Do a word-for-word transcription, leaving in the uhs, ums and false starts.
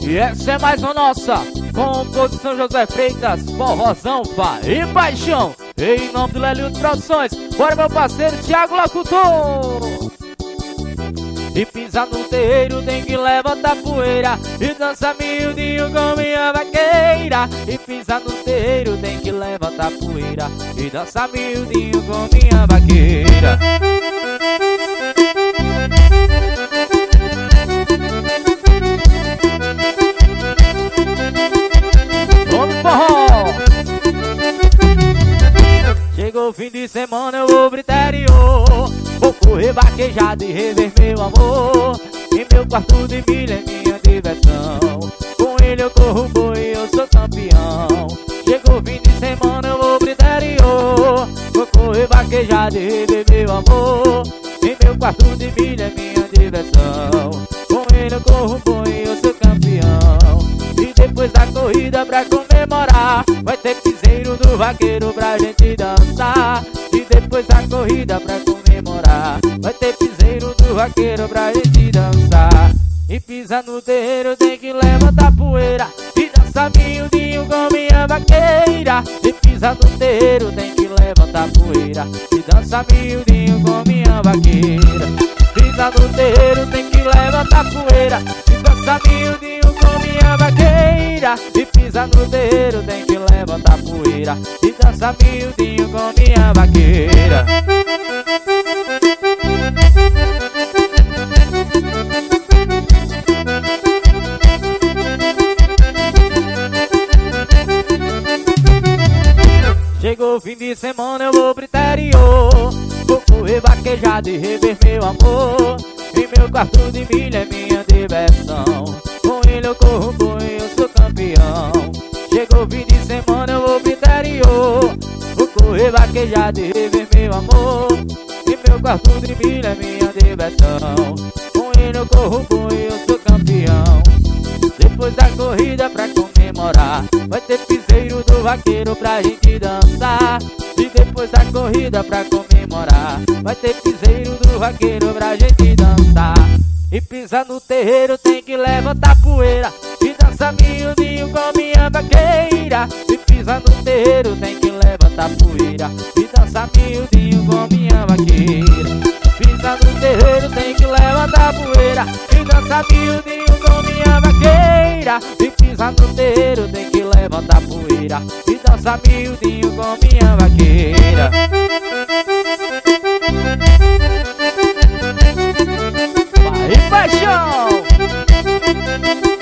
E essa é mais uma nossa composição José Freitas, forrozão, pai e paixão. Em nome do Lélio Produções, bora meu parceiro Thiago Locutor. E pisa no terreiro tem que levantar poeira e dança miudinho com minha vaqueira. E pisa no terreiro tem que levantar poeira e dança miudinho com minha vaqueira. Vamos forró! Chegou o fim de semana, eu vou pro interior. Vou correr vaquejado e rever meu amor. E meu quarto de milha é minha diversão. Com ele eu corro boi e eu sou campeão. Chegou o fim de semana, eu vou pro interior. Vou correr vaquejado e rever meu amor. E meu quarto de milha é minha diversão. Com ele eu corro boi e eu sou campeão. E depois da corrida pra comemorar, vai ter piseiro do vaqueiro pra gente dançar. E depois da corrida pra comemorar, vai ter piseiro do vaqueiro pra gente dançar. E pisa no terreiro tem que levantar poeira e dança miudinho com minha vaqueira. E pisa no terreiro tem que levantar poeira e dança miudinho com minha vaqueira. Pisa no terreiro tem que levantar poeira e dança miudinho com minha vaqueira. E pisa no terreiro tem que levantar poeira e dança miudinho com minha vaqueira. Chegou o fim de semana, eu vou pro interior. Vou correr vaquejado e rever meu amor. E meu quarto de milha é minha diversão. Com ele eu corro boi, eu sou campeão. Chegou o fim de semana, eu vou pro interior. Vou correr vaquejado e rever meu amor. E meu quarto de milha é minha diversão. Com ele eu corro boi, eu sou campeão. Depois da corrida pra comemorar, vai ter piseiro do vaqueiro pra gente dançar. E depois da corrida pra comemorar, vai ter piseiro do vaqueiro pra gente dançar. E pisa no terreiro tem que levantar poeira e dança miudinho com minha vaqueira. E pisa no terreiro tem que levantar poeira e dança miudinho com minha vaqueira. Pisa no terreiro tem que levantar poeira e dança miudinho com minha vaqueira. E pisa no terreiro tem que levantar poeira e dança miudinho com minha vaqueira. Vai, paixão!